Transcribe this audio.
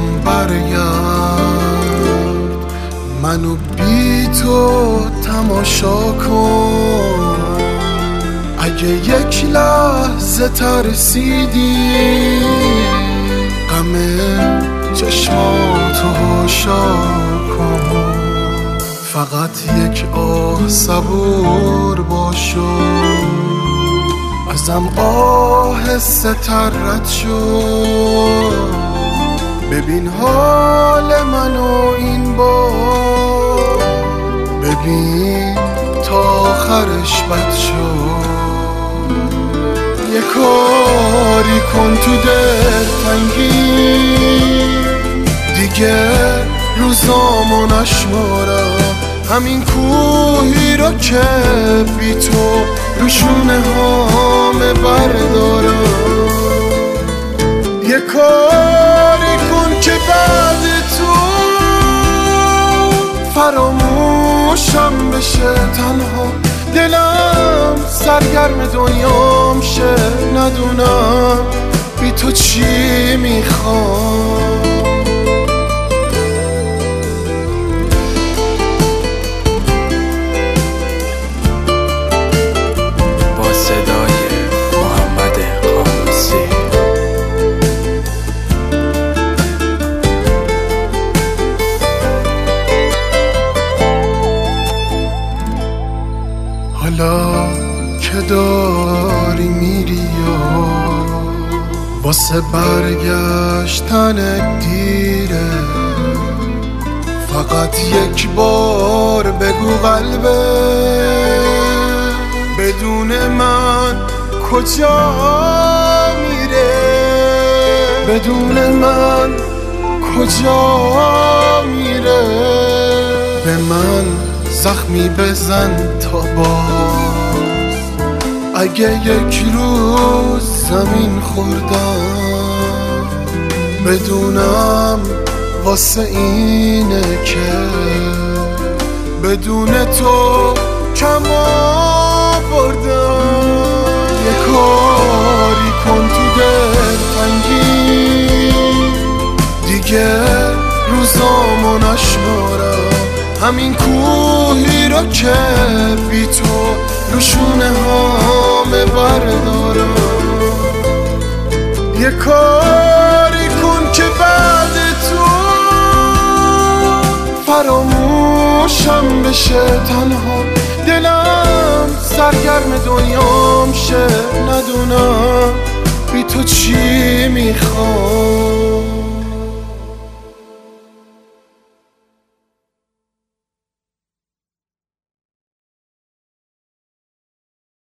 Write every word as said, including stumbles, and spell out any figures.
برگرد، منو بی تو تماشا کن. اگه یک لحظه ترسیدی غم چشماتو هاشا کن. فقط یک آه صبور باشو، ازم آهسته تر رد شو. ببین حال منو این بار، ببین تا آخرش بد شو. یه کاری کن تو دلتنگی، دیگه روزامو نشمارم. همین کوهی رو که بی تو روشونه هامه بردارم. یه کاری کن که بعد تو فراموشم بشه تنها. دلم سرگرم دنیام شه، ندونم بی تو چی میخوام. حالا که داری میری یا واسه برگشتن دیره، فقط یک بار بگو قلبه بدون من کجا میره. بدون من کجا میره. به من زخمی بزن تا باز، اگه یک روز زمین خوردم بدونم واسه اینه که بدون تو کم آوردم. یه کاری کن تو دلتنگی، دیگه روزامو نشمارم. همین کوهی رو که بی تو روشونه هامه بردارم. یه کاری کن که بعد تو فراموشم بشه تنها. دلم سرگرم دنیام شه، ندونم بی تو چی میخوام.